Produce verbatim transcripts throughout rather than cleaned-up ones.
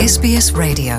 S B S Radio.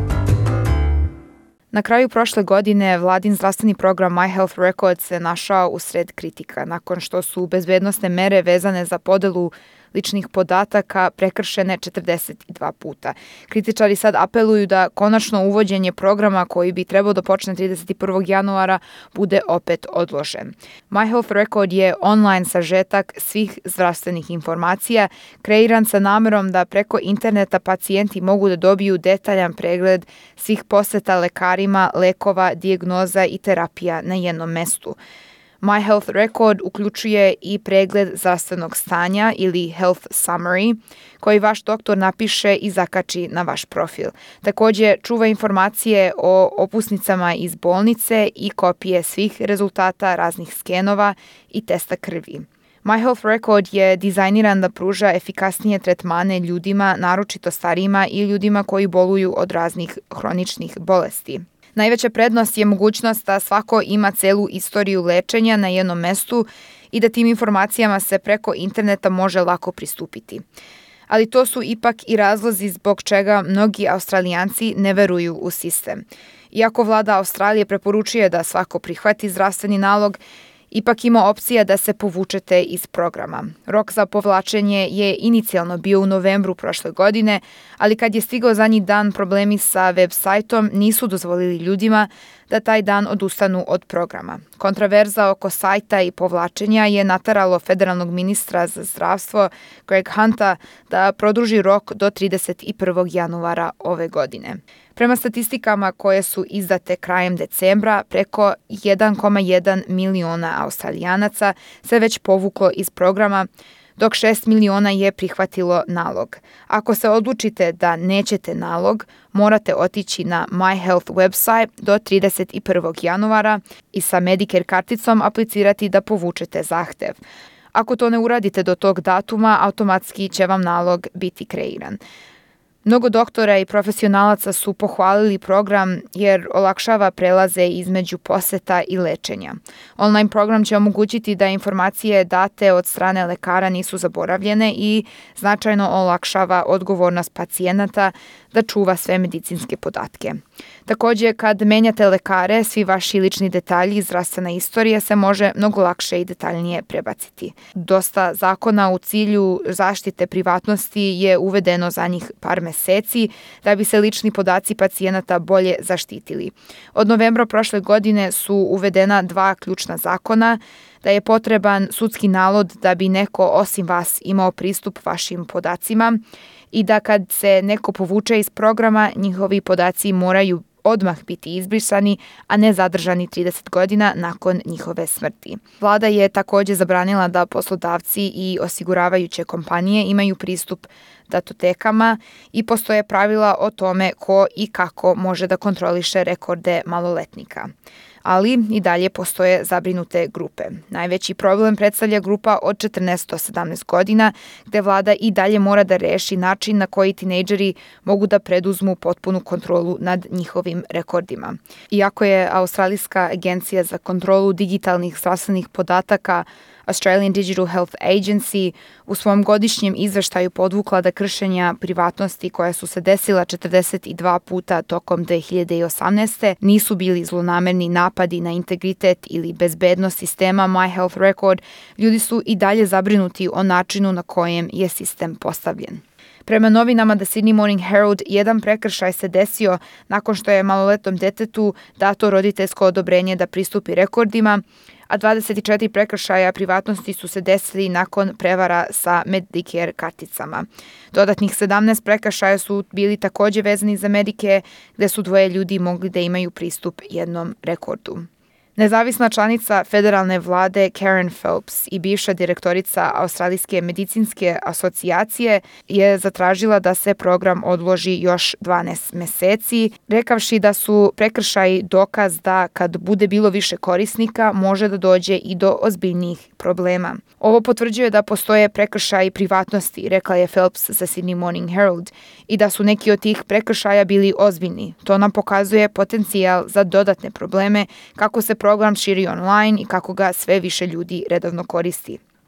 Na kraju prošle godine vladin zdravstveni program My Health Record se našao usred kritika nakon što su bezbednosne mere vezane za podelu ličnih podataka prekršene četrdeset dva puta. Kritičari sad apeluju da konačno uvođenje programa koji bi trebao da počne trideset prvog januara bude opet odložen. My Health Record je online sažetak svih zdravstvenih informacija, kreiran sa namerom da preko interneta pacijenti mogu da dobiju detaljan pregled svih poseta lekarima, lekova, dijagnoza i terapija na jednom mestu. My Health Record uključuje i pregled zdravstvenog stanja ili Health Summary, koji vaš doktor napiše i zakači na vaš profil. Također čuva informacije o opusnicama iz bolnice i kopije svih rezultata raznih skenova i testa krvi. My Health Record je dizajniran da pruža efikasnije tretmane ljudima, naročito starijima i ljudima koji boluju od raznih hroničnih bolesti. Najveća prednost je mogućnost da svako ima celu istoriju lečenja na jednom mestu i da tim informacijama se preko interneta može lako pristupiti. Ali to su ipak i razlozi zbog čega mnogi Australijanci ne veruju u sistem. Iako vlada Australije preporučuje da svako prihvati zdravstveni nalog, ipak ima opcija da se povučete iz programa. Rok za povlačenje je inicijalno bio u novembru prošle godine, ali kad je stigao zadnji dan, problemi sa web sajtom nisu dozvolili ljudima da taj dan odustanu od programa. Kontraverza oko sajta i povlačenja je nateralo federalnog ministra za zdravstvo Greg Hunta da produži rok do trideset prvog januara ove godine. Prema statistikama koje su izdate krajem decembra, preko jedan zarez jedan miliona Australijanaca se već povuklo iz programa, dok šest miliona je prihvatilo nalog. Ako se odlučite da nećete nalog, morate otići na My Health website do trideset prvog januara i sa Medicare karticom aplicirati da povučete zahtev. Ako to ne uradite do tog datuma, automatski će vam nalog biti kreiran. Mnogo doktora i profesionalaca su pohvalili program jer olakšava prelaze između poseta i lečenja. Online program će omogućiti da informacije date od strane lekara nisu zaboravljene i značajno olakšava odgovornost pacijenata da čuva sve medicinske podatke. Također, kad menjate lekare, svi vaši lični detalji i zdravstvena istorija se može mnogo lakše i detaljnije prebaciti. Dosta zakona u cilju zaštite privatnosti je uvedeno za njih par meseci da bi se lični podaci pacijenata bolje zaštitili. Od novembra prošle godine su uvedena dva ključna zakona, da je potreban sudski nalog da bi neko osim vas imao pristup vašim podacima i da kad se neko povuče iz programa, njihovi podaci moraju odmah biti izbrisani, a ne zadržani trideset godina nakon njihove smrti. Vlada je također zabranila da poslodavci i osiguravajuće kompanije imaju pristup datotekama i postoje pravila o tome ko i kako može da kontroliše rekorde maloletnika. Ali i dalje postoje zabrinute grupe. Najveći problem predstavlja grupa od četrnaest do sedamnaest godina, gde vlada i dalje mora da reši način na koji tinejdžeri mogu da preduzmu potpunu kontrolu nad njihovim rekordima. Iako je Australijska agencija za kontrolu digitalnih zdravstvenih podataka Australian Digital Health Agency u svom godišnjem izveštaju podvukla da kršenja privatnosti koja su se desila četrdeset dva puta tokom dve hiljade osamnaeste. nisu bili zlonamerni napadi na integritet ili bezbednost sistema My Health Record, ljudi su i dalje zabrinuti o načinu na kojem je sistem postavljen. Prema novinama The Sydney Morning Herald, jedan prekršaj se desio nakon što je maloletnom detetu dato roditeljsko odobrenje da pristupi rekordima, a dvadeset četiri prekršaja privatnosti su se desili nakon prevara sa Medicare karticama. Dodatnih sedamnaest prekršaja su bili također vezani za Medicare, gde su dvoje ljudi mogli da imaju pristup jednom rekordu. Nezavisna članica federalne vlade Karen Phelps i bivša direktorica Australijske medicinske asocijacije je zatražila da se program odloži još dvanaest meseci, rekavši da su prekršaji dokaz da kad bude bilo više korisnika može da dođe i do ozbiljnijih problema. Ovo potvrđuje da postoje prekršaji privatnosti, rekla je Phelps za Sydney Morning Herald, i da su neki od tih prekršaja bili ozbiljni. To nam pokazuje potencijal za dodatne probleme kako se program širi online i kako ga sve više ljudi redovno koristi.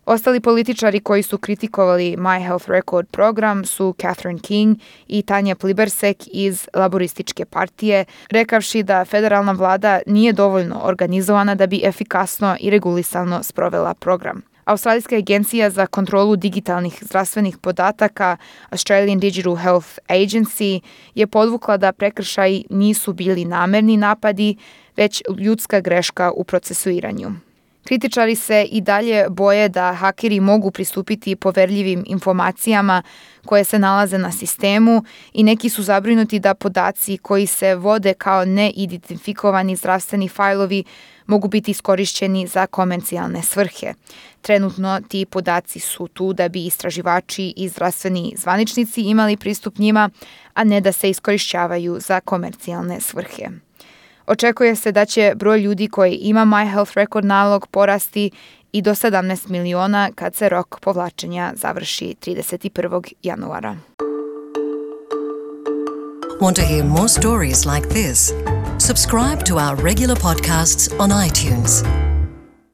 Ostali političari koji su kritikovali My Health Record program su Catherine King i Tanja Plibersek iz Laborističke partije, rekavši da federalna vlada nije dovoljno organizovana da bi efikasno i regulisano sprovela program. Australijska agencija za kontrolu digitalnih zdravstvenih podataka Australian Digital Health Agency je podvukla da prekršaji nisu bili namerni napadi, već ljudska greška u procesuiranju. Kritičari se i dalje boje da hakeri mogu pristupiti poverljivim informacijama koje se nalaze na sistemu i neki su zabrinuti da podaci koji se vode kao neidentifikovani zdravstveni fajlovi mogu biti iskorišćeni za komercijalne svrhe. Trenutno ti podaci su tu da bi istraživači i zdravstveni zvaničnici imali pristup njima, a ne da se iskorišćavaju za komercijalne svrhe. Očekuje se da će broj ljudi koji ima My Health Record nalog porasti i do sedamnaest miliona kad se rok povlačenja završi trideset prvog januara. Want to hear more stories like this? Subscribe to our regular podcasts on iTunes.